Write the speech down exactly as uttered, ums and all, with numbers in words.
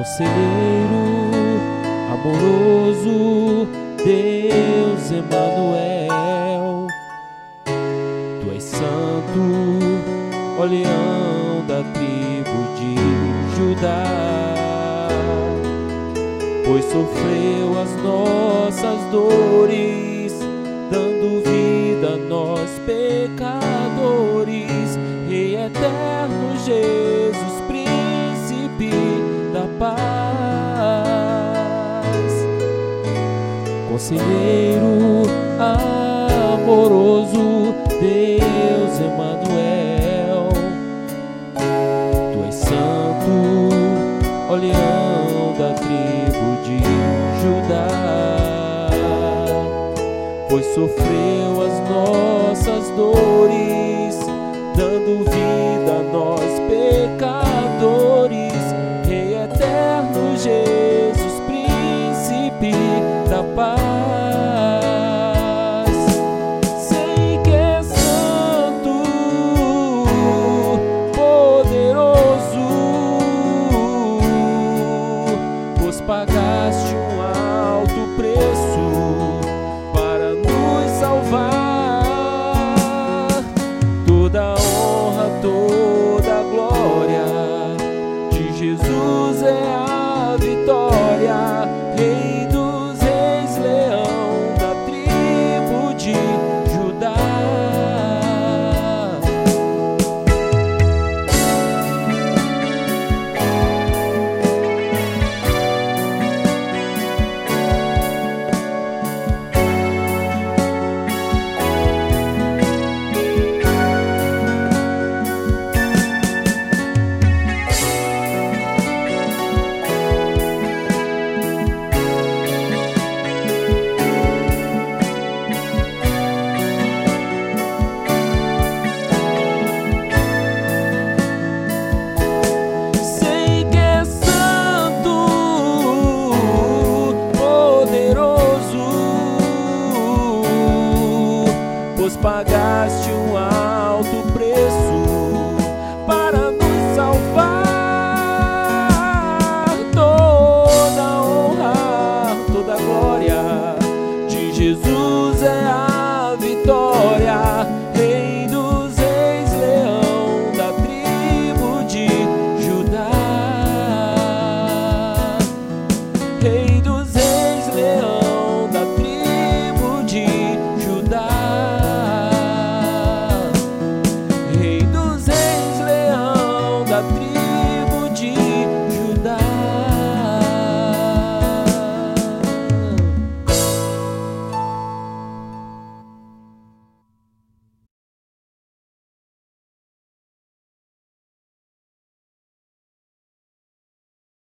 Conselheiro amoroso, Deus Emanuel. Tu és santo, ó leão da tribo de Judá, pois sofreu as nossas dores, dando vida a nós pecadores. Rei eterno Jesus, príncipe da paz. Conselheiro amoroso, Deus Emanuel. Tu és santo, ó leão da tribo de Judá, pois sofreu as nossas dores, dando vida a nós pecadores. Rei eterno Jesus, príncipe da paz. Sei que é santo, poderoso, pois pagaste um alto preço para nos salvar. Toda a honra, toda a glória de Jesus é a vitória. Rei dos reis, leão da tribo de Judá. Pois pagaste um alto preço para nos salvar. Toda a honra, toda a glória de Jesus é a